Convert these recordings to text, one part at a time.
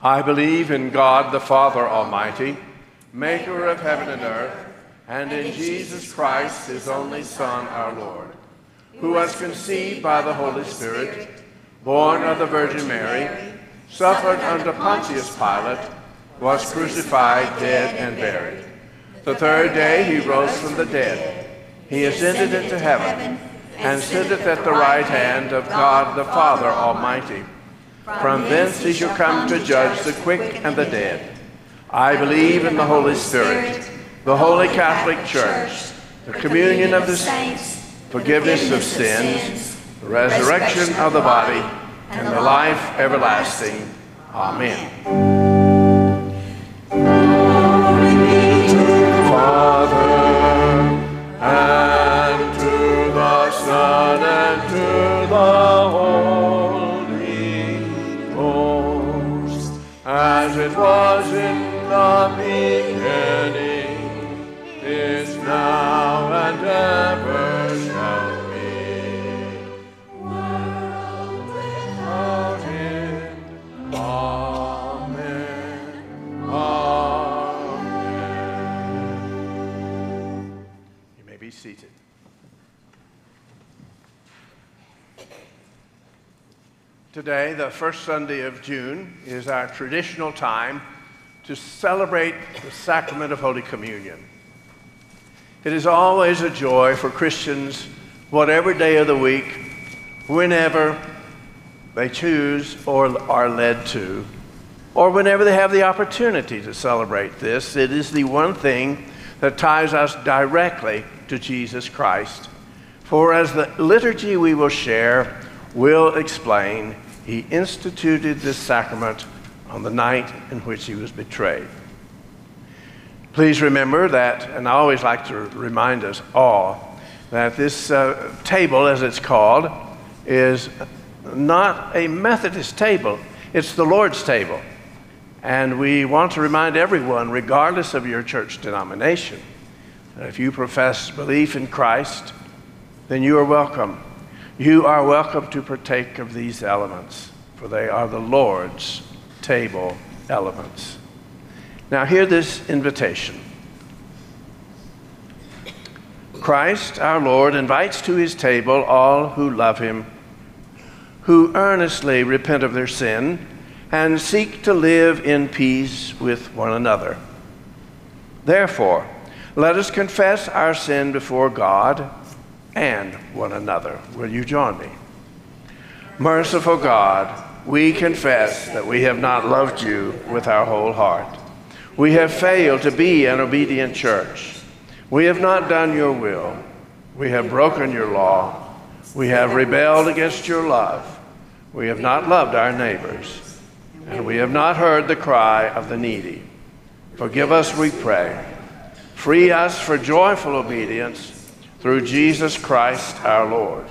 I believe in God the Father Almighty, maker of heaven and earth, and in Jesus Christ, his only Son, our Lord, who was conceived by the Holy Spirit, born of the Virgin Mary, suffered under Pontius Pilate, was crucified, dead, and buried. The third day he rose from the dead. He ascended into heaven, and sitteth at the right hand of God the Father Almighty. From thence he shall come to judge the quick and the dead. I believe in the Holy Spirit, the Holy Catholic Church, the communion of the saints, forgiveness of sins, the resurrection of the body, and the life everlasting. Amen. Glory be to the Father, and to the Son, and to the Holy Ghost, as it was in the beginning, is now, and ever shall be, world without end. Amen. Amen. You may be seated. Today, the first Sunday of June, is our traditional time to celebrate the sacrament of Holy Communion. It is always a joy for Christians, whatever day of the week, whenever they choose or are led to, or whenever they have the opportunity to celebrate this. It is the one thing that ties us directly to Jesus Christ. For as the liturgy we will share will explain, he instituted this sacrament on the night in which he was betrayed. Please remember that, and I always like to remind us all, that this table, as it's called, is not a Methodist table. It's the Lord's table. And we want to remind everyone, regardless of your church denomination, that if you profess belief in Christ, then you are welcome. You are welcome to partake of these elements, for they are the Lord's table elements. Now hear this invitation. Christ, our Lord, invites to his table all who love him, who earnestly repent of their sin and seek to live in peace with one another. Therefore, let us confess our sin before God and one another. Will you join me? Merciful God, we confess that we have not loved you with our whole heart. We have failed to be an obedient church. We have not done your will. We have broken your law. We have rebelled against your love. We have not loved our neighbors. And we have not heard the cry of the needy. Forgive us, we pray. Free us for joyful obedience through Jesus Christ our Lord.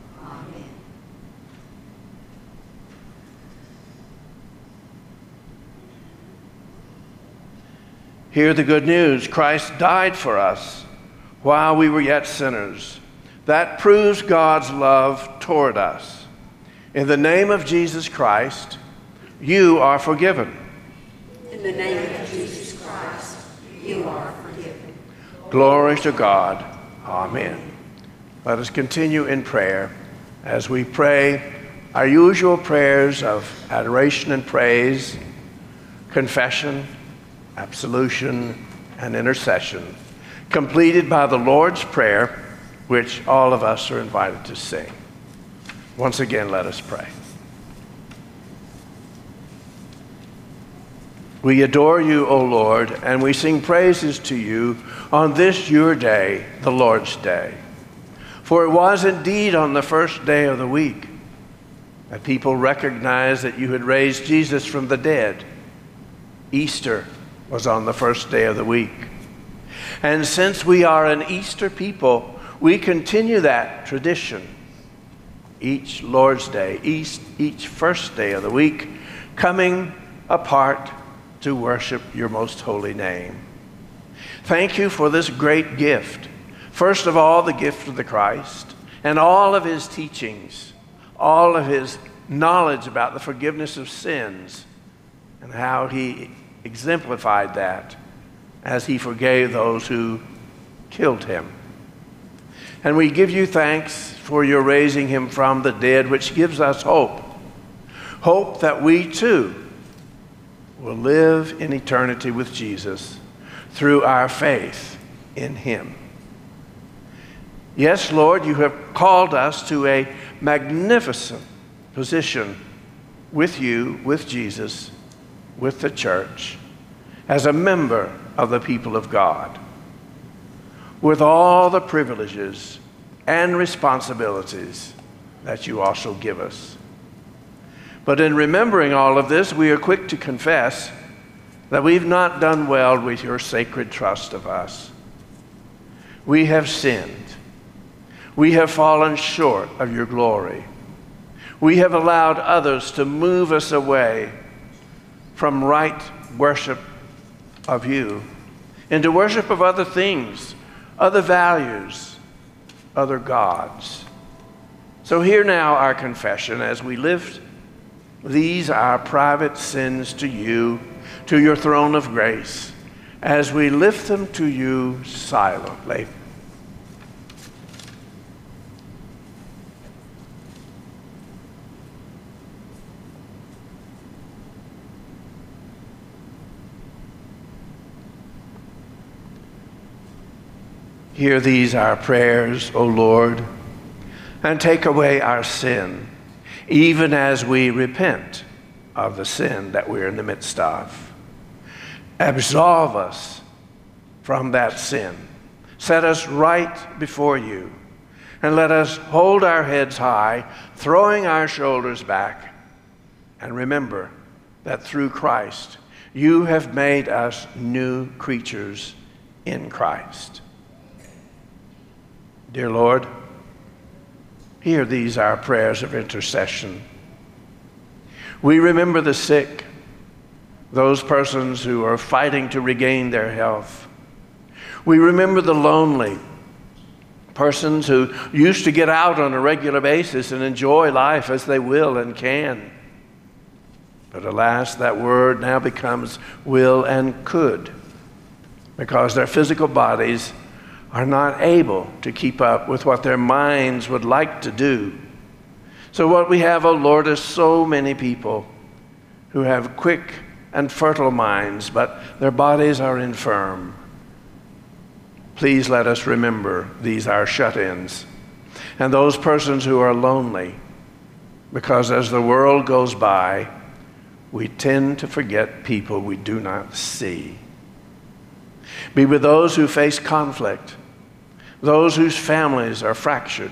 Hear the good news. Christ died for us while we were yet sinners. That proves God's love toward us. In the name of Jesus Christ, you are forgiven. In the name of Jesus Christ, you are forgiven. Glory to God. Amen. Let us continue in prayer as we pray our usual prayers of adoration and praise, confession, absolution, and intercession, completed by the Lord's Prayer, which all of us are invited to sing. Once again, let us pray. We adore you, O Lord, and we sing praises to you on this your day, the Lord's Day. For it was indeed on the first day of the week that people recognized that you had raised Jesus from the dead. Easter was on the first day of the week. And since we are an Easter people, we continue that tradition. Each Lord's Day, each first day of the week, coming apart to worship your most holy name. Thank you for this great gift. First of all, the gift of the Christ and all of his teachings, all of his knowledge about the forgiveness of sins, and how he exemplified that as he forgave those who killed him. And we give you thanks for your raising him from the dead, which gives us hope. Hope that we too will live in eternity with Jesus through our faith in him. Yes, Lord, you have called us to a magnificent position with you, with Jesus, with the church, as a member of the people of God, with all the privileges and responsibilities that you also give us. But in remembering all of this, we are quick to confess that we've not done well with your sacred trust of us. We have sinned. We have fallen short of your glory. We have allowed others to move us away from right worship of you into worship of other things, other values, other gods. So hear now our confession as we lift these our private sins to you, to your throne of grace, as we lift them to you silently. Hear these our prayers, O Lord, and take away our sin, even as we repent of the sin that we're in the midst of. Absolve us from that sin. Set us right before you, and let us hold our heads high, throwing our shoulders back, and remember that through Christ, you have made us new creatures in Christ. Dear Lord, hear these our prayers of intercession. We remember the sick, those persons who are fighting to regain their health. We remember the lonely, persons who used to get out on a regular basis and enjoy life as they will and can. But alas, that word now becomes will and could, because their physical bodies are not able to keep up with what their minds would like to do. So what we have, O Lord, is so many people who have quick and fertile minds, but their bodies are infirm. Please let us remember these our shut-ins and those persons who are lonely, because as the world goes by, we tend to forget people we do not see. Be with those who face conflict, those whose families are fractured.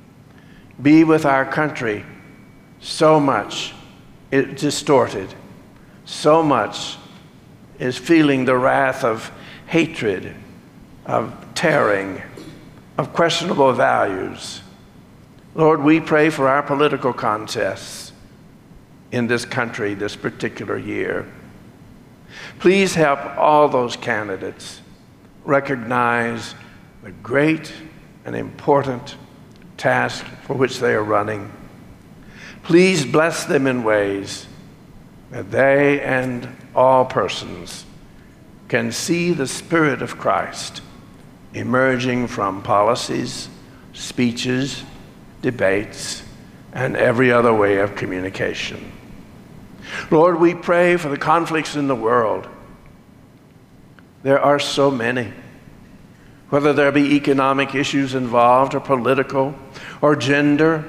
Be with our country, so much is distorted, so much is feeling the wrath of hatred, of tearing, of questionable values. Lord, we pray for our political contests in this country this particular year. Please help all those candidates recognize the great and important task for which they are running. Please bless them in ways that they and all persons can see the Spirit of Christ emerging from policies, speeches, debates, and every other way of communication. Lord, we pray for the conflicts in the world. There are so many. Whether there be economic issues involved, or political, or gender,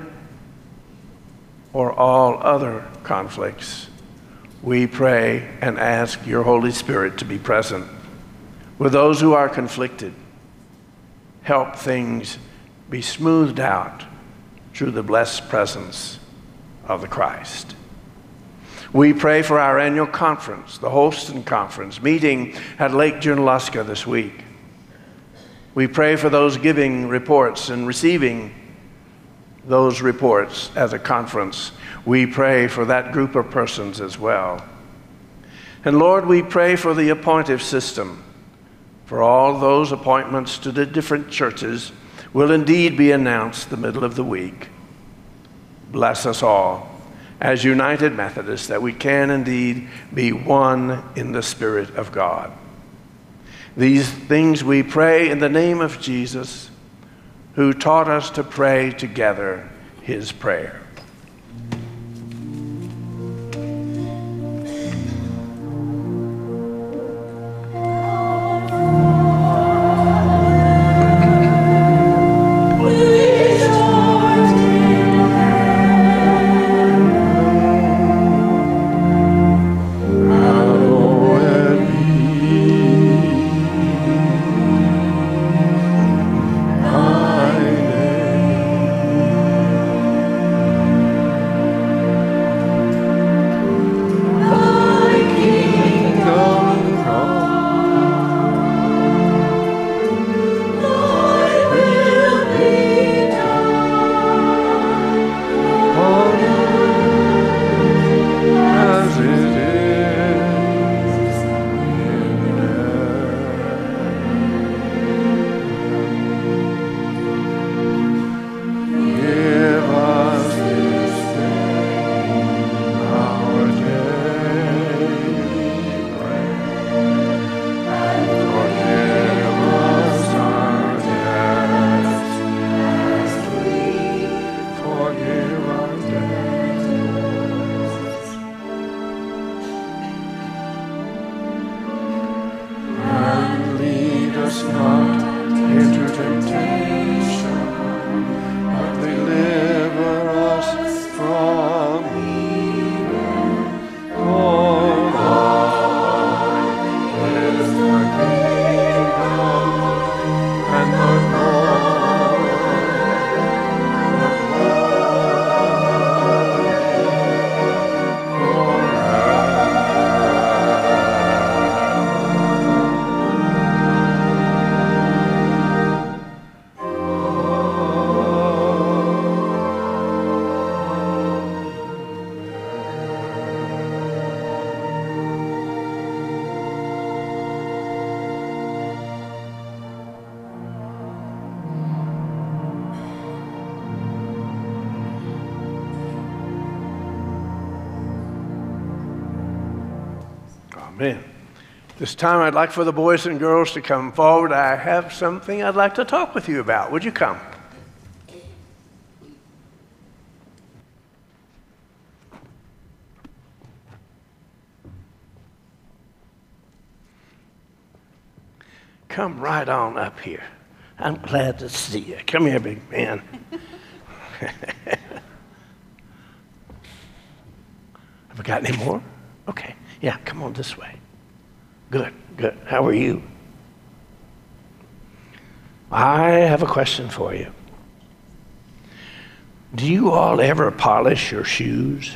or all other conflicts, we pray and ask your Holy Spirit to be present with those who are conflicted. Help things be smoothed out through the blessed presence of the Christ. We pray for our annual conference, the Holston Conference, meeting at Lake Junaluska this week. We pray for those giving reports and receiving those reports as a conference. We pray for that group of persons as well. And Lord, we pray for the appointive system, for all those appointments to the different churches will indeed be announced the middle of the week. Bless us all as United Methodists, that we can indeed be one in the Spirit of God. These things we pray in the name of Jesus, who taught us to pray together his prayer. Amen. This time I'd like for the boys and girls to come forward. I have something I'd like to talk with you about. Would you come? Come right on up here. I'm glad to see you. Come here, big man. Have I got any more? Okay. Yeah, come on this way. Good, good. How are you? I have a question for you. Do you all ever polish your shoes?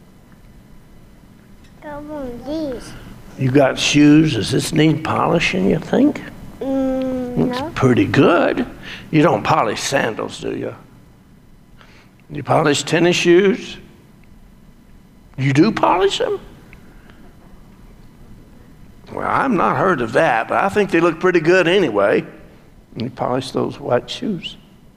Come on, these. You got shoes. Does this need polishing, you think? No. It's pretty good. You don't polish sandals, do you? You polish tennis shoes? You do polish them? Well, I've not heard of that, but I think they look pretty good anyway. You polish those white shoes?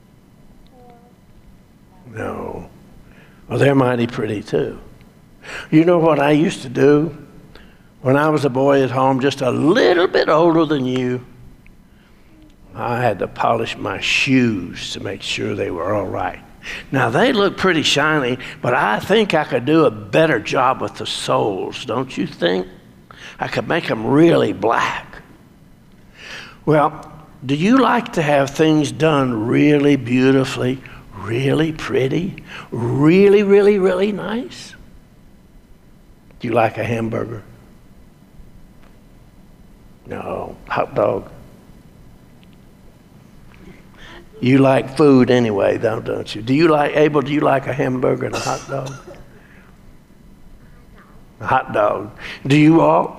No. Well, they're mighty pretty too. You know what I used to do when I was a boy at home, just a little bit older than you? I had to polish my shoes to make sure they were all right. Now, they look pretty shiny, but I think I could do a better job with the soles, don't you think? I could make them really black. Well, do you like to have things done really beautifully, really pretty, really, really, really nice? Do you like a hamburger? No. Hot dog? You like food anyway, don't you? Do you like a hamburger and a hot dog? A hot dog. Do you all?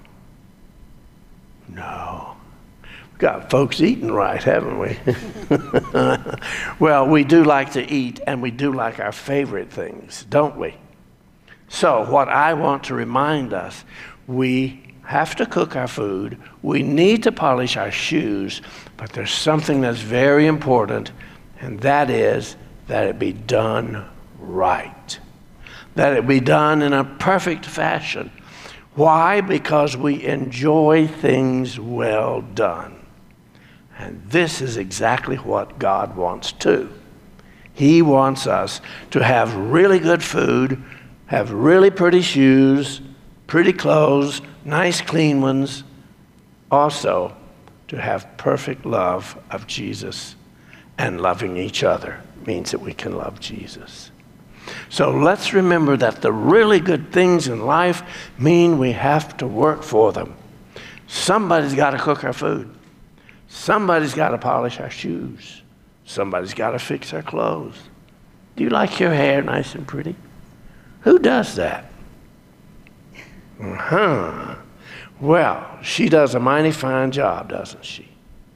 No. We've got folks eating right, haven't we? Well, we do like to eat, and we do like our favorite things, don't we? So what I want to remind us, we have to cook our food, we need to polish our shoes, but there's something that's very important, and that is that it be done right. that it be done in a perfect fashion. Why? Because we enjoy things well done. And this is exactly what God wants too. He wants us to have really good food, have really pretty shoes, pretty clothes, nice clean ones. Also, to have perfect love of Jesus, and loving each other means that we can love Jesus. So let's remember that the really good things in life mean we have to work for them. Somebody's got to cook our food. Somebody's got to polish our shoes. Somebody's got to fix our clothes. Do you like your hair nice and pretty? Who does that? Well, she does a mighty fine job, doesn't she?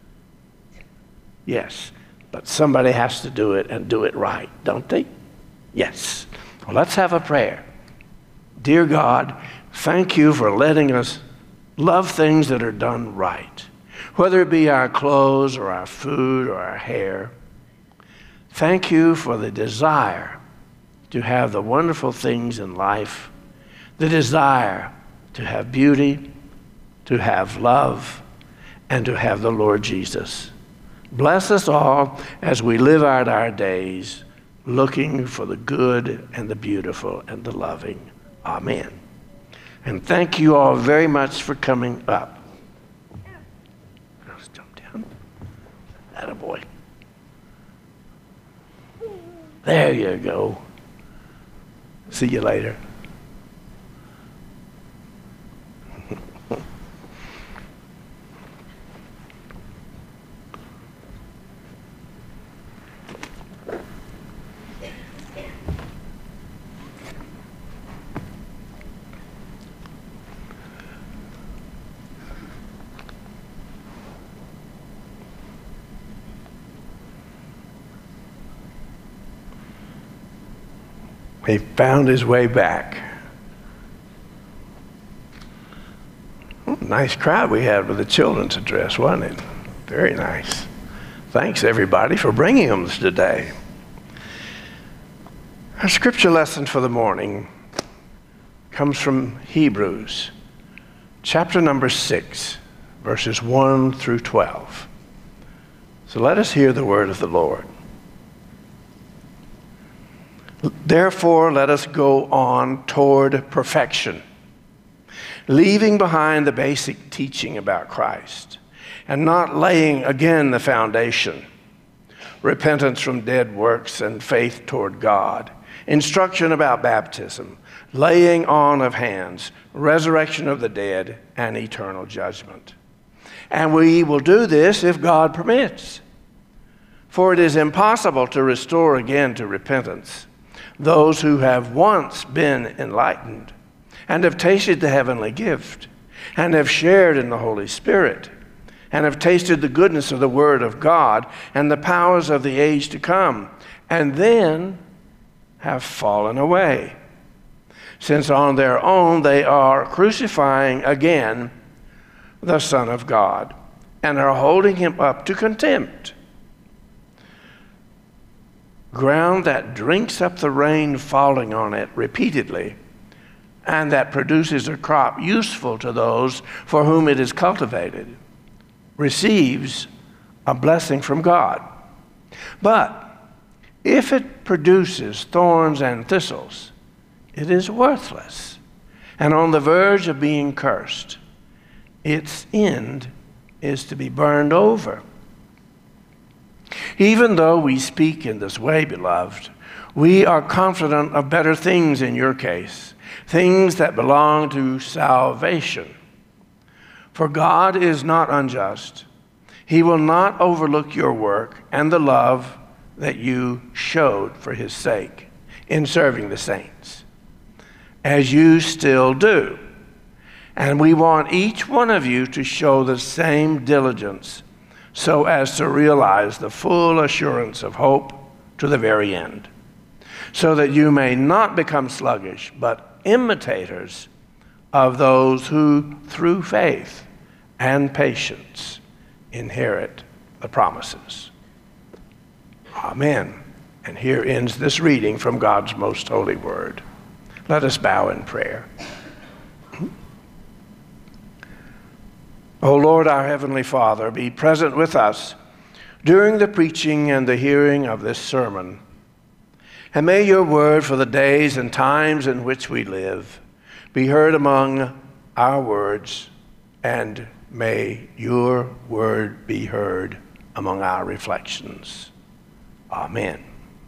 Yes, but somebody has to do it and do it right, don't they? Yes. Well, let's have a prayer. Dear God, thank you for letting us love things that are done right, whether it be our clothes or our food or our hair. Thank you for the desire to have the wonderful things in life, the desire to have beauty, to have love, and to have the Lord Jesus. Bless us all as we live out our days looking for the good and the beautiful and the loving. Amen. And thank you all very much for coming up. Let's jump down. Attaboy. There you go. See you later. He found his way back. Nice crowd we had with the children's address, wasn't it? Very nice. Thanks, everybody, for bringing them today. Our scripture lesson for the morning comes from Hebrews, chapter number 6, verses 1 through 12. So let us hear the word of the Lord. Therefore, let us go on toward perfection, leaving behind the basic teaching about Christ, and not laying again the foundation, repentance from dead works and faith toward God, instruction about baptism, laying on of hands, resurrection of the dead, and eternal judgment. And we will do this if God permits. For it is impossible to restore again to repentance those who have once been enlightened and have tasted the heavenly gift and have shared in the Holy Spirit and have tasted the goodness of the Word of God and the powers of the age to come, and then have fallen away, since on their own they are crucifying again the Son of God and are holding him up to contempt. Ground that drinks up the rain falling on it repeatedly, and that produces a crop useful to those for whom it is cultivated, receives a blessing from God. But if it produces thorns and thistles, it is worthless and on the verge of being cursed. Its end is to be burned over. Even though we speak in this way, beloved, we are confident of better things in your case, things that belong to salvation. For God is not unjust. He will not overlook your work and the love that you showed for his sake in serving the saints, as you still do. And we want each one of you to show the same diligence so as to realize the full assurance of hope to the very end, so that you may not become sluggish, but imitators of those who, through faith and patience, inherit the promises. Amen. And here ends this reading from God's most holy word. Let us bow in prayer. O Lord, our Heavenly Father, be present with us during the preaching and the hearing of this sermon. And may your word for the days and times in which we live be heard among our words, and may your word be heard among our reflections. Amen.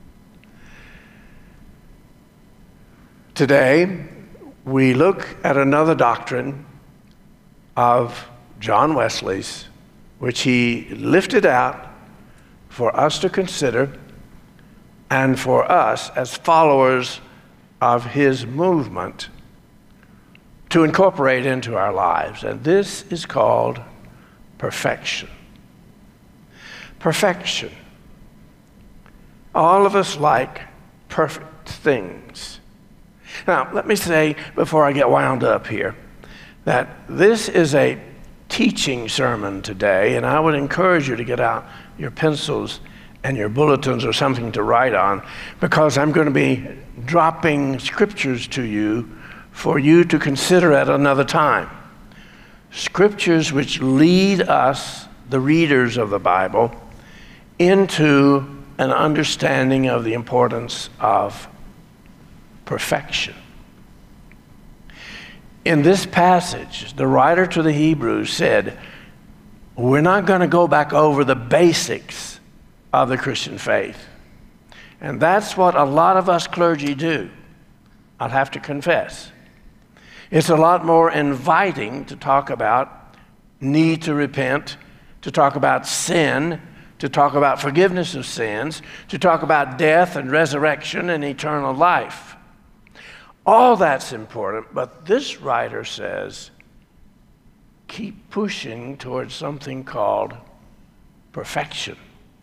Today, we look at another doctrine of John Wesley's, which he lifted out for us to consider and for us as followers of his movement to incorporate into our lives. And this is called perfection. Perfection. All of us like perfect things. Now, let me say, before I get wound up here, that this is a teaching sermon today, and I would encourage you to get out your pencils and your bulletins or something to write on, because I'm going to be dropping scriptures to you for you to consider at another time. Scriptures which lead us, the readers of the Bible, into an understanding of the importance of perfection. In this passage, the writer to the Hebrews said, we're not going to go back over the basics of the Christian faith. And that's what a lot of us clergy do, I'll have to confess. It's a lot more inviting to talk about need to repent, to talk about sin, to talk about forgiveness of sins, to talk about death and resurrection and eternal life. All that's important, but this writer says, keep pushing towards something called perfection.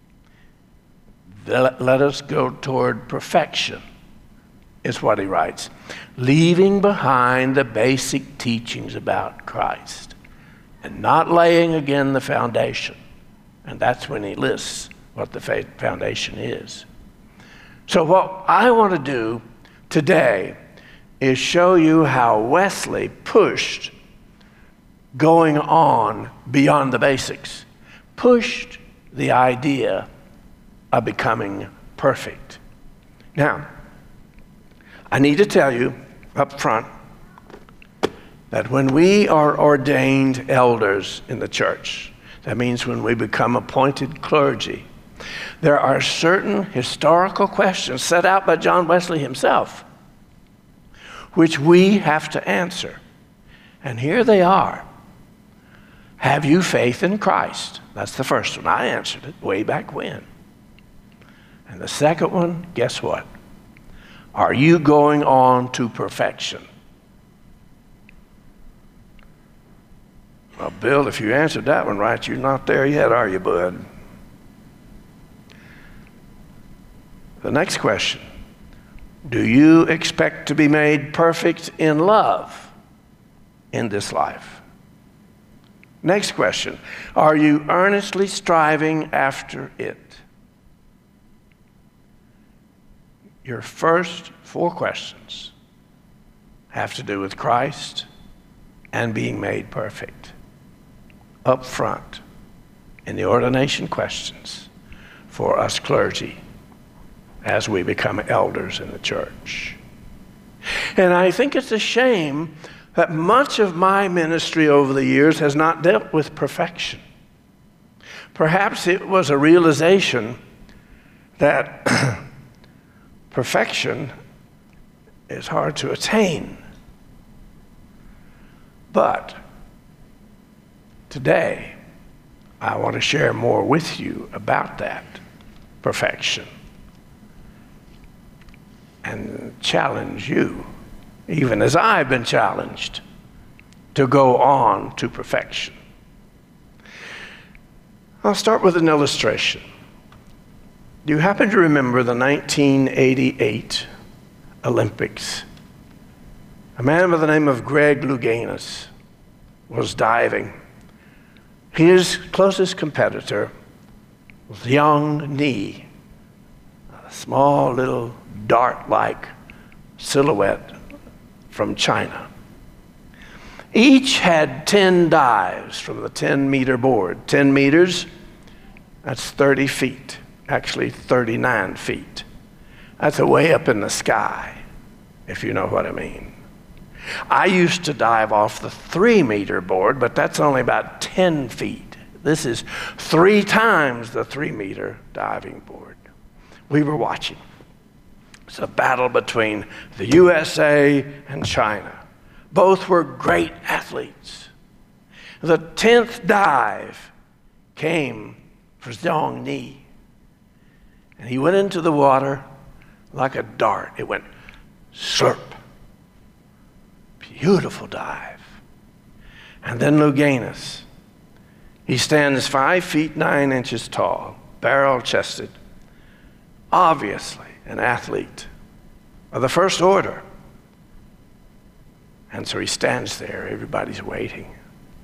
Let us go toward perfection, is what he writes. Leaving behind the basic teachings about Christ and not laying again the foundation. And that's when he lists what the foundation is. So what I want to do today is show you how Wesley pushed going on beyond the basics, pushed the idea of becoming perfect. Now, I need to tell you up front that when we are ordained elders in the church, that means when we become appointed clergy, there are certain historical questions set out by John Wesley himself, which we have to answer. And here they are. Have you faith in Christ? That's the first one. I answered it way back when. And the second one, guess what? Are you going on to perfection? Well, Bill, if you answered that one right, you're not there yet, are you, bud? The next question. Do you expect to be made perfect in love in this life? Next question. Are you earnestly striving after it? Your first 4 questions have to do with Christ and being made perfect. Up front in the ordination questions for us clergy as we become elders in the church. And I think it's a shame that much of my ministry over the years has not dealt with perfection. Perhaps it was a realization that perfection is hard to attain. But today, I want to share more with you about that perfection and challenge you, even as I've been challenged, to go on to perfection. I'll start with an illustration. Do you happen to remember the 1988 Olympics? A man by the name of Greg Louganis was diving. His closest competitor was young Nee, a small little dart-like silhouette from China. Each had 10 dives from the 10-meter board. 10 meters, that's 30 feet, actually 39 feet. That's way up in the sky, if you know what I mean. I used to dive off the 3-meter board, but that's only about 10 feet. This is 3 times the 3-meter diving board. We were watching. It's a battle between the USA and China. Both were great athletes. The 10th dive came for Zhong Ni. And he went into the water like a dart. It went slurp. Beautiful dive. And then Louganis. He stands 5 feet 9 inches tall, barrel-chested, obviously an athlete of the first order. And so he stands there, everybody's waiting.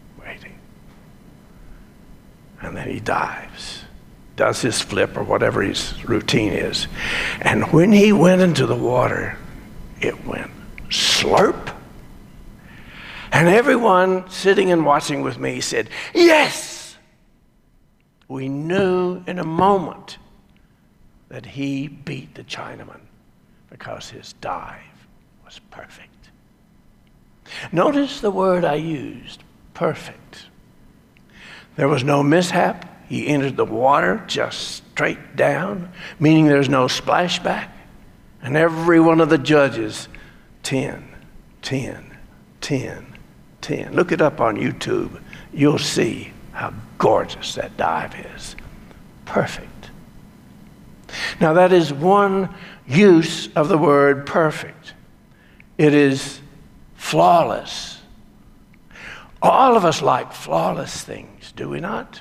And then he dives, does his flip or whatever his routine is. And when he went into the water, it went slurp. And everyone sitting and watching with me said, yes! We knew in a moment that he beat the Chinaman because his dive was perfect. Notice the word I used, perfect. There was no mishap. He entered the water just straight down, meaning there's no splashback. And every one of the judges, 10, 10, 10, 10. Look it up on YouTube. You'll see how gorgeous that dive is. Perfect. Now that is one use of the word perfect. It is flawless. All of us like flawless things, do we not?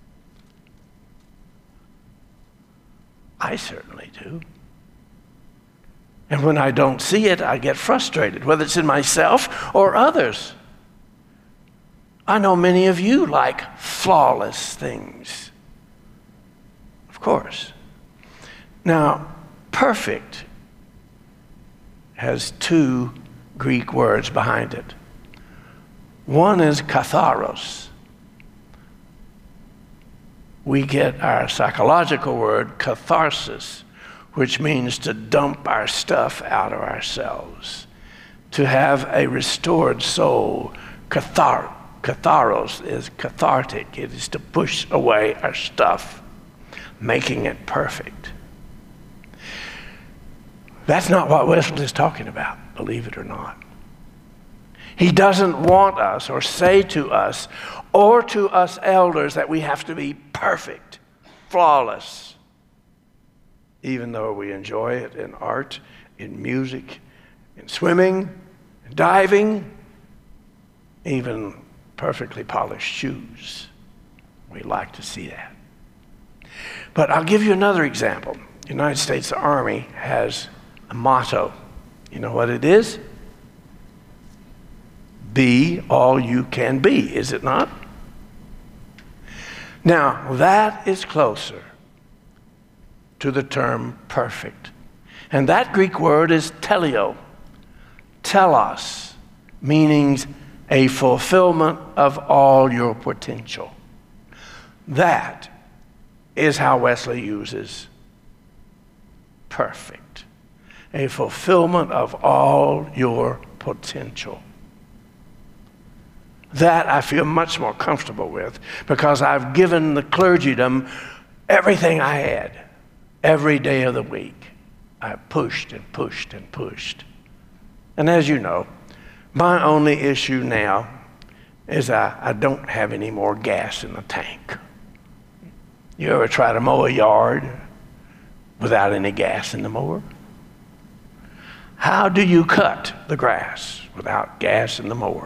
I certainly do. And when I don't see it, I get frustrated, whether it's in myself or others. I know many of you like flawless things. Of course. Now, perfect has 2 Greek words behind it. One is katharos. We get our psychological word catharsis, which means to dump our stuff out of ourselves, to have a restored soul. Katharos is cathartic. It is to push away our stuff, making it perfect. That's not what Wesley is talking about, believe it or not. He doesn't want us or say to us or to us elders that we have to be perfect, flawless, even though we enjoy it in art, in music, in swimming, in diving, even perfectly polished shoes. We like to see that. But I'll give you another example. The United States Army has a motto. You know what it is? Be all you can be, is it not? Now, that is closer to the term perfect. And that Greek word is telio. Telos, meaning a fulfillment of all your potential. That is how Wesley uses perfect. A fulfillment of all your potential. That I feel much more comfortable with because I've given the clergydom everything I had every day of the week. I pushed and pushed and pushed. And as you know, my only issue now is I don't have any more gas in the tank. You ever try to mow a yard without any gas in the mower? How do you cut the grass without gas in the mower?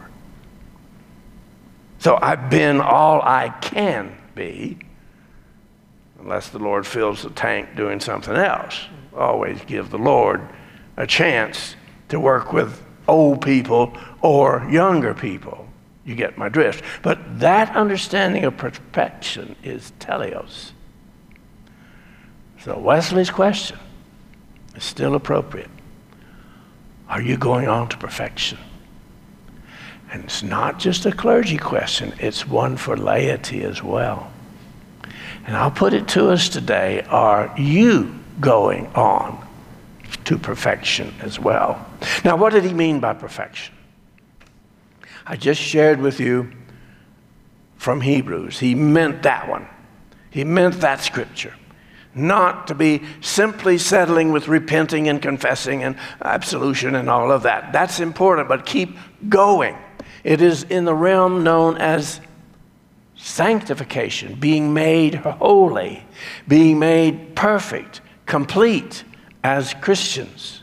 So I've been all I can be, unless the Lord fills the tank doing something else. Always give the Lord a chance to work with old people or younger people. You get my drift. But that understanding of perfection is teleos. So Wesley's question is still appropriate. Are you going on to perfection? And it's not just a clergy question, it's one for laity as well. And I'll put it to us today, are you going on to perfection as well? Now, what did he mean by perfection? I just shared with you from Hebrews. He meant that one. He meant that scripture. Not to be simply settling with repenting and confessing and absolution and all of that. That's important, but keep going. It is in the realm known as sanctification, being made holy, being made perfect, complete as Christians.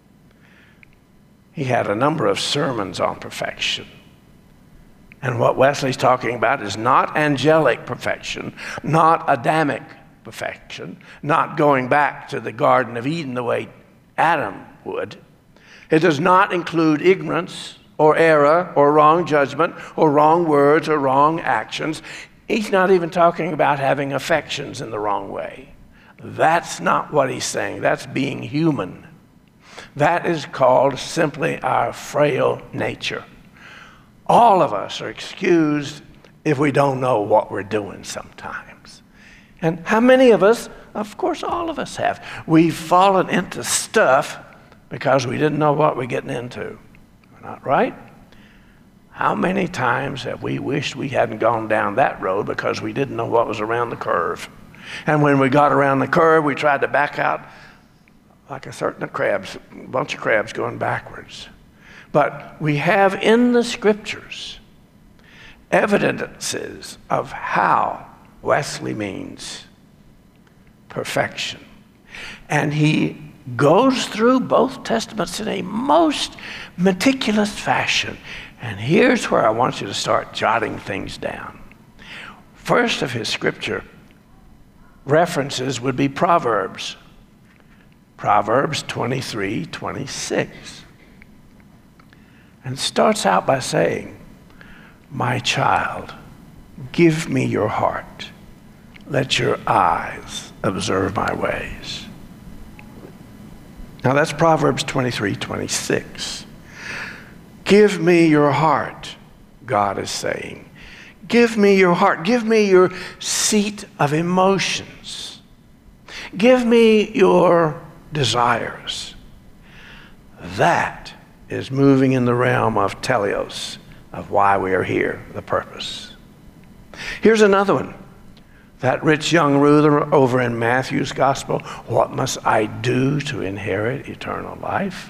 He had a number of sermons on perfection. And what Wesley's talking about is not angelic perfection, not Adamic perfection, not going back to the Garden of Eden the way Adam would. It does not include ignorance or error or wrong judgment or wrong words or wrong actions. He's not even talking about having affections in the wrong way. That's not what he's saying. That's being human. That is called simply our frail nature. All of us are excused if we don't know what we're doing sometimes. And how many of us? Of course, all of us have. We've fallen into stuff because we didn't know what we're getting into. Not right? How many times have we wished we hadn't gone down that road because we didn't know what was around the curve? And when we got around the curve, we tried to back out like a bunch of crabs going backwards. But we have in the scriptures evidences of how Wesley means perfection. And he goes through both testaments in a most meticulous fashion. And here's where I want you to start jotting things down. First of his scripture references would be Proverbs. Proverbs 23:26. And starts out by saying, "My child, give me your heart. Let your eyes observe my ways." Now that's Proverbs 23:26. Give me your heart, God is saying. Give me your heart. Give me your seat of emotions. Give me your desires. That is moving in the realm of teleos, of why we are here, the purpose. Here's another one. That rich young ruler over in Matthew's gospel, what must I do to inherit eternal life?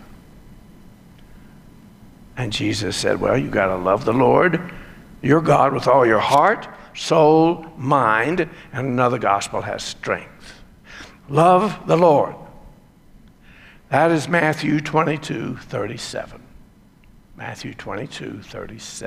And Jesus said, well, you got to love the Lord, your God, with all your heart, soul, mind, and another gospel has strength. Love the Lord. That is Matthew 22:37. Matthew 22:37.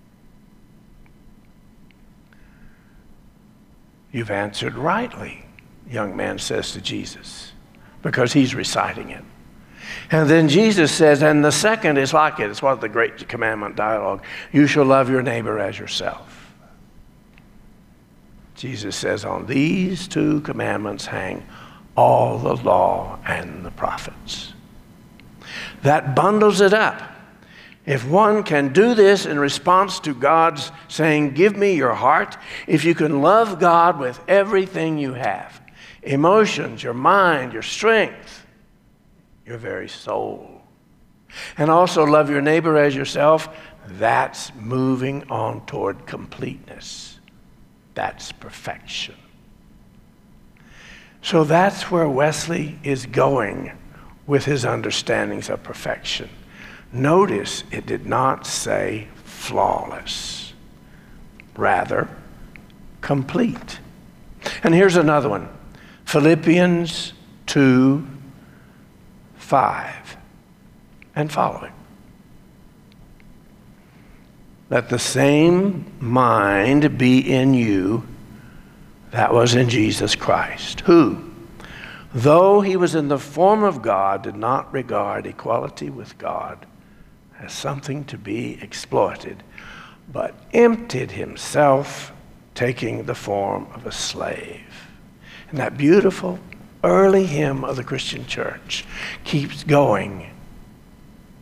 You've answered rightly, the young man says to Jesus, because he's reciting it. And then Jesus says, and the second is like it. It's what the great commandment dialogue. You shall love your neighbor as yourself. Jesus says, on these two commandments hang all the law and the prophets. That bundles it up. If one can do this in response to God's saying, give me your heart, if you can love God with everything you have, emotions, your mind, your strength, your very soul, and also love your neighbor as yourself, that's moving on toward completeness. That's perfection. So that's where Wesley is going with his understandings of perfection. Notice it did not say flawless, rather complete. And here's another one, Philippians 2:5 and following. Let the same mind be in you that was in Jesus Christ, who, though he was in the form of God, did not regard equality with God as something to be exploited, but emptied himself, taking the form of a slave. And that beautiful early hymn of the Christian church keeps going.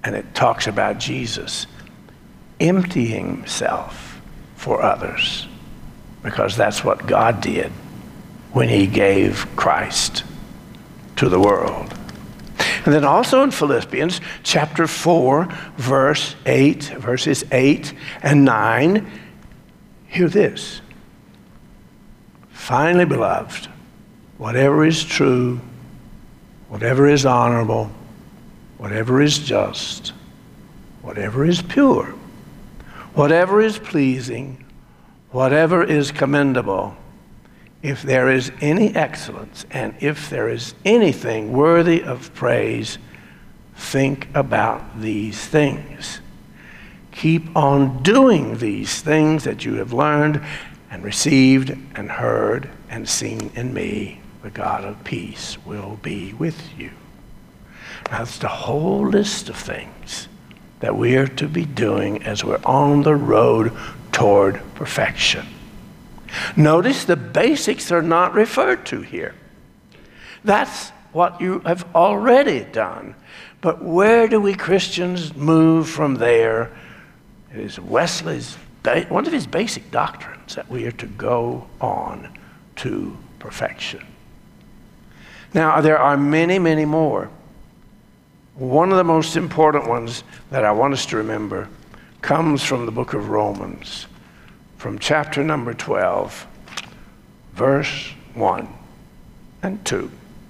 and it talks about Jesus emptying himself for others, because that's what God did when he gave Christ to the world. And then also in Philippians chapter 4, verses 8 and 9, hear this. Finally, beloved, whatever is true, whatever is honorable, whatever is just, whatever is pure, whatever is pleasing, whatever is commendable, if there is any excellence and if there is anything worthy of praise, think about these things. Keep on doing these things that you have learned and received and heard and seen in me. The God of peace will be with you. Now, that's the whole list of things that we are to be doing as we're on the road toward perfection. Notice the basics are not referred to here. That's what you have already done. But where do we Christians move from there? It is Wesley's, one of his basic doctrines, that we are to go on to perfection. Now, there are many, many more. One of the most important ones that I want us to remember comes from the book of Romans, from chapter number 12, verse 1 and 2.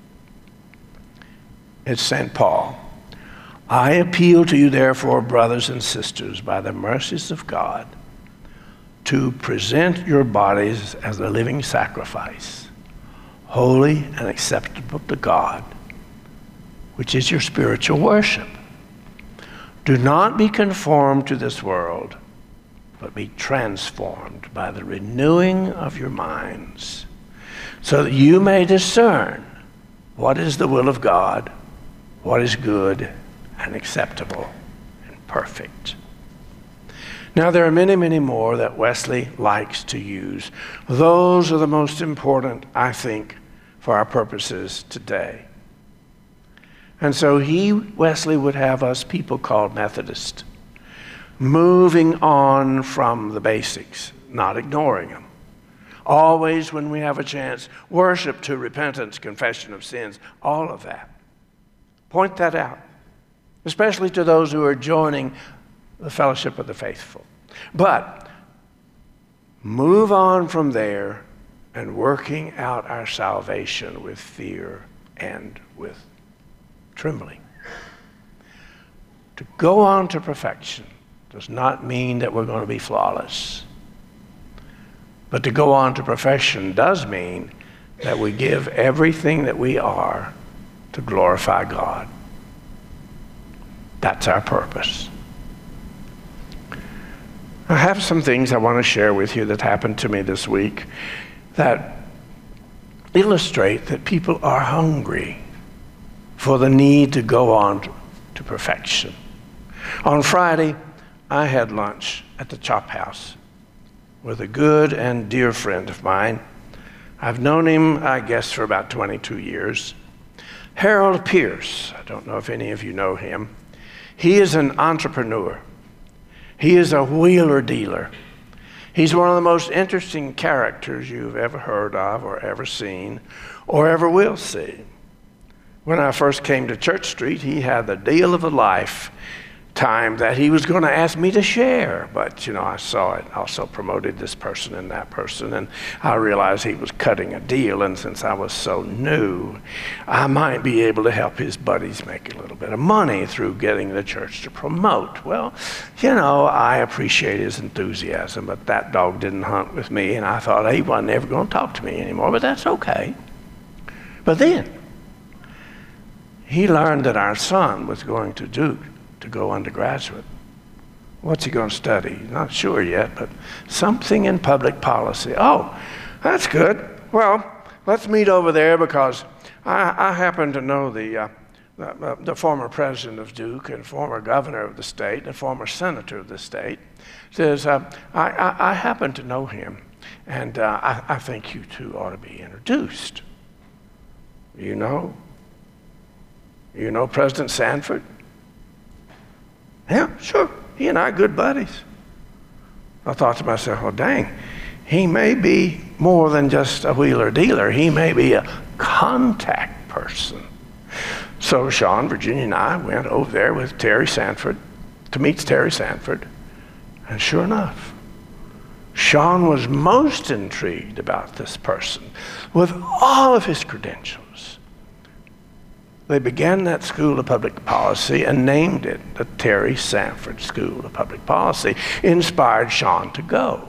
It's St. Paul. I appeal to you, therefore, brothers and sisters, by the mercies of God, to present your bodies as a living sacrifice, holy and acceptable to God, which is your spiritual worship. Do not be conformed to this world, but be transformed by the renewing of your minds, so that you may discern what is the will of God, what is good and acceptable and perfect. Now, there are many, many more that Wesley likes to use. Those are the most important, I think, for our purposes today. And so Wesley would have us people called Methodists moving on from the basics, not ignoring them. Always, when we have a chance, worship to repentance, confession of sins, all of that. Point that out, especially to those who are joining the fellowship of the faithful. But move on from there and working out our salvation with fear and with trembling. To go on to perfection does not mean that we're going to be flawless. But to go on to perfection does mean that we give everything that we are to glorify God. That's our purpose. I have some things I want to share with you that happened to me this week that illustrate that people are hungry for the need to go on to perfection. On Friday, I had lunch at the Chop House with a good and dear friend of mine. I've known him, I guess, for about 22 years. Harold Pierce. I don't know if any of you know him. He is an entrepreneur. He is a wheeler dealer. He's one of the most interesting characters you've ever heard of or ever seen or ever will see. When I first came to Church Street, he had the deal of a life time that he was going to ask me to share. But, I saw it. Also promoted this person and that person, and I realized he was cutting a deal, and since I was so new, I might be able to help his buddies make a little bit of money through getting the church to promote. Well, I appreciate his enthusiasm, but that dog didn't hunt with me, and I thought he wasn't ever going to talk to me anymore, but that's okay. But then, he learned that our son was going to Duke to go undergraduate. What's he going to study? Not sure yet, but something in public policy. Oh, that's good. Well, let's meet over there because I happen to know the former president of Duke and former governor of the state and former senator of the state. Says, I happen to know him, and I think you two ought to be introduced. You know President Sanford? Yeah, sure. He and I are good buddies. I thought to myself, well, dang, he may be more than just a wheeler dealer. He may be a contact person. So Sean, Virginia, and I went over there with Terry Sanford to meet Terry Sanford. And sure enough, Sean was most intrigued about this person with all of his credentials. They began that School of Public Policy and named it the Terry Sanford School of Public Policy, inspired Sean to go.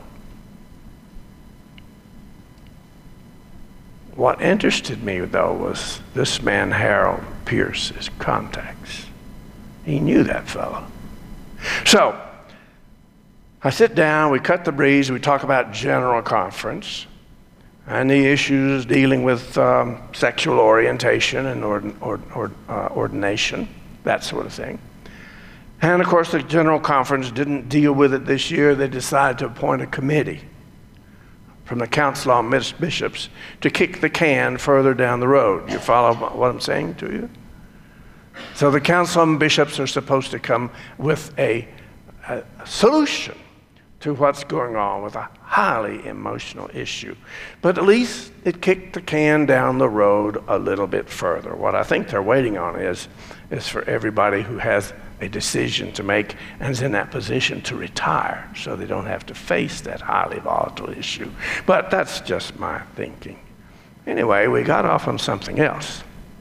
What interested me, though, was this man, Harold Pierce's contacts. He knew that fellow. So, I sit down, we cut the breeze, we talk about General Conference and the issues dealing with sexual orientation and ordination, that sort of thing. And of course, the General Conference didn't deal with it this year. They decided to appoint a committee from the Council on Bishops to kick the can further down the road. You follow what I'm saying to you? So the Council on Bishops are supposed to come with a solution to what's going on with a highly emotional issue. But at least it kicked the can down the road a little bit further. What I think they're waiting on is for everybody who has a decision to make and is in that position to retire so they don't have to face that highly volatile issue. But that's just my thinking. Anyway, we got off on something else.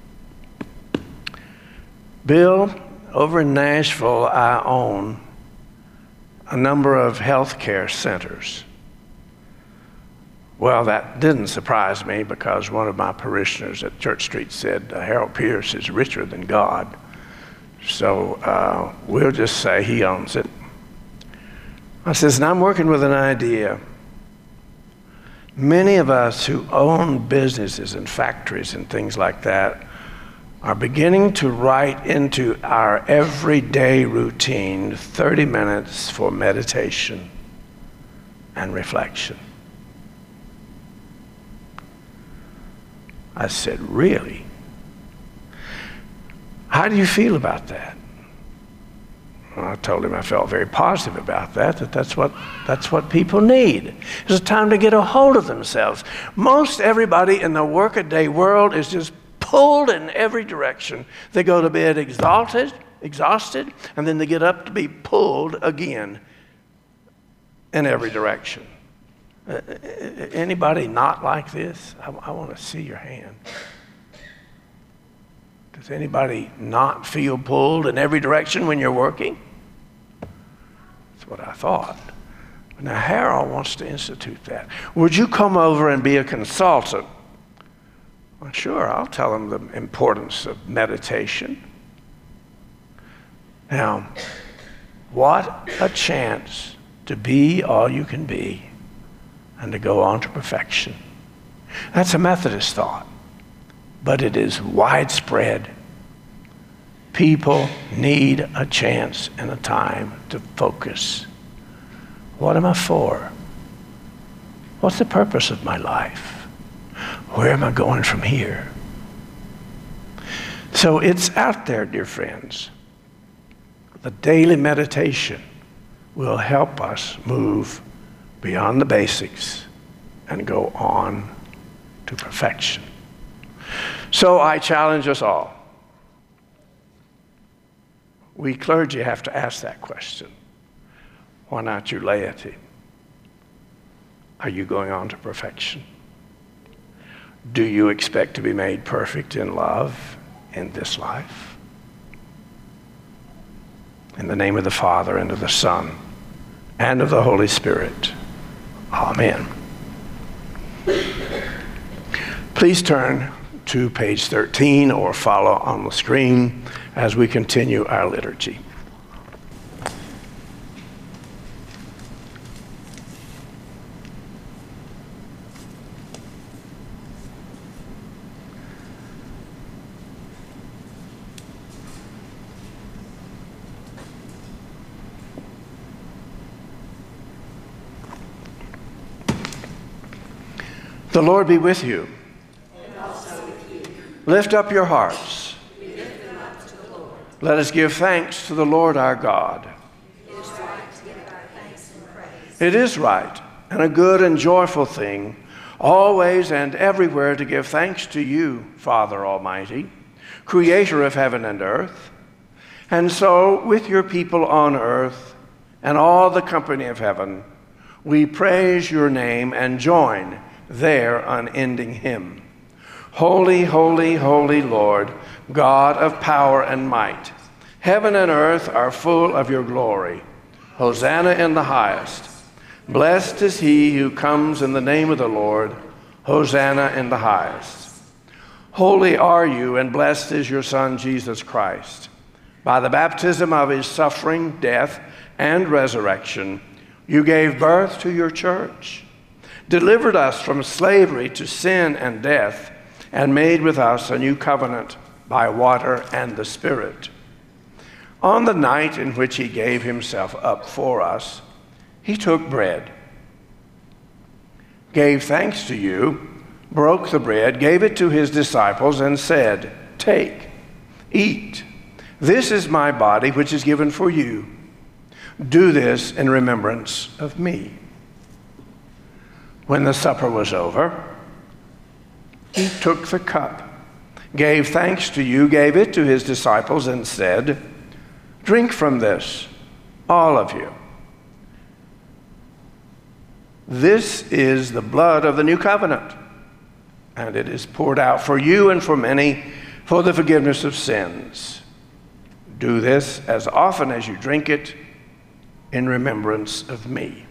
Bill, over in Nashville, I own a number of healthcare centers. Well, that didn't surprise me because one of my parishioners at Church Street said, Harold Pierce is richer than God. So we'll just say he owns it. I says, and I'm working with an idea. Many of us who own businesses and factories and things like that are beginning to write into our everyday routine 30 minutes for meditation and reflection. I said, really? How do you feel about that? Well, I told him I felt very positive about that, that's what people need. It's a time to get a hold of themselves. Most everybody in the workaday world is just pulled in every direction. They go to bed exhausted, and then they get up to be pulled again in every direction. Anybody not like this? I want to see your hand. Does anybody not feel pulled in every direction when you're working? That's what I thought. Now, Harold wants to institute that. Would you come over and be a consultant? Well, sure, I'll tell them the importance of meditation. Now, what a chance to be all you can be and to go on to perfection. That's a Methodist thought, but it is widespread. People need a chance and a time to focus. What am I for? What's the purpose of my life? Where am I going from here? So it's out there, dear friends. The daily meditation will help us move beyond the basics and go on to perfection. So I challenge us all. We clergy have to ask that question. Why not you laity? Are you going on to perfection? Do you expect to be made perfect in love in this life? In the name of the Father, and of the Son, and of the Holy Spirit. Amen. Please turn to page 13 or follow on the screen as we continue our liturgy. The Lord be with you. And also with you. Lift up your hearts. We lift them up to the Lord. Let us give thanks to the Lord our God. It is right to give our thanks and praise. It is right and a good and joyful thing, always and everywhere, to give thanks to you, Father Almighty, creator of heaven and earth. And so, with your people on earth and all the company of heaven, we praise your name and join their unending hymn. Holy, holy, holy Lord, God of power and might, heaven and earth are full of your glory. Hosanna in the highest. Blessed is he who comes in the name of the Lord. Hosanna in the highest. Holy are you, and blessed is your Son, Jesus Christ. By the baptism of his suffering, death, and resurrection, you gave birth to your church, delivered us from slavery to sin and death, and made with us a new covenant by water and the Spirit. On the night in which he gave himself up for us, he took bread, gave thanks to you, broke the bread, gave it to his disciples, and said, "Take, eat. This is my body, which is given for you. Do this in remembrance of me." When the supper was over, he took the cup, gave thanks to you, gave it to his disciples, and said, "Drink from this, all of you. This is the blood of the new covenant, and it is poured out for you and for many for the forgiveness of sins. Do this as often as you drink it in remembrance of me."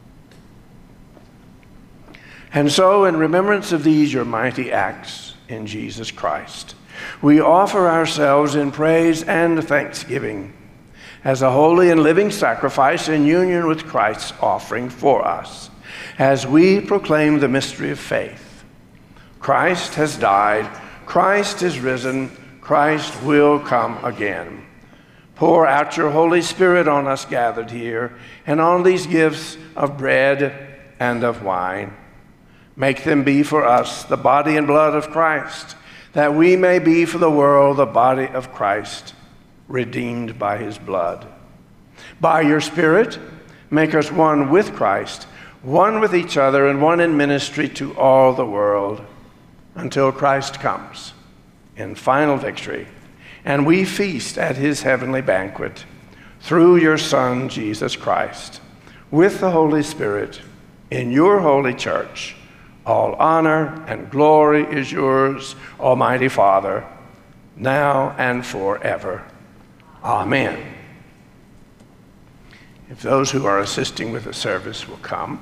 And so, in remembrance of these your mighty acts in Jesus Christ, we offer ourselves in praise and thanksgiving as a holy and living sacrifice in union with Christ's offering for us, as we proclaim the mystery of faith. Christ has died, Christ is risen, Christ will come again. Pour out your Holy Spirit on us gathered here and on these gifts of bread and of wine. Make them be for us the body and blood of Christ, that we may be for the world the body of Christ, redeemed by his blood. By your Spirit, make us one with Christ, one with each other, and one in ministry to all the world, until Christ comes in final victory, and we feast at his heavenly banquet through your Son, Jesus Christ, with the Holy Spirit, in your holy church. All honor and glory is yours, Almighty Father, now and forever. Amen. If those who are assisting with the service will come.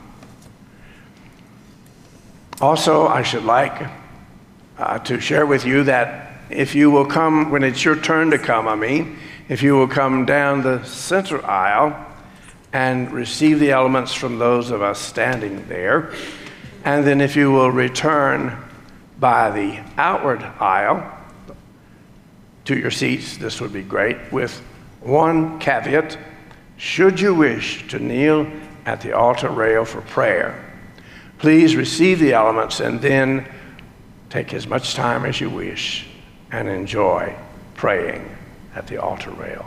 Also, I should like to share with you that if you will come, when it's your turn to come, if you will come down the center aisle and receive the elements from those of us standing there, and then if you will return by the outward aisle to your seats, this would be great, with one caveat: should you wish to kneel at the altar rail for prayer, please receive the elements and then take as much time as you wish and enjoy praying at the altar rail.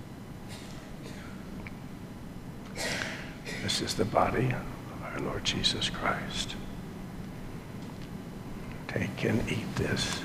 This is the body of our Lord Jesus Christ. Take and eat this.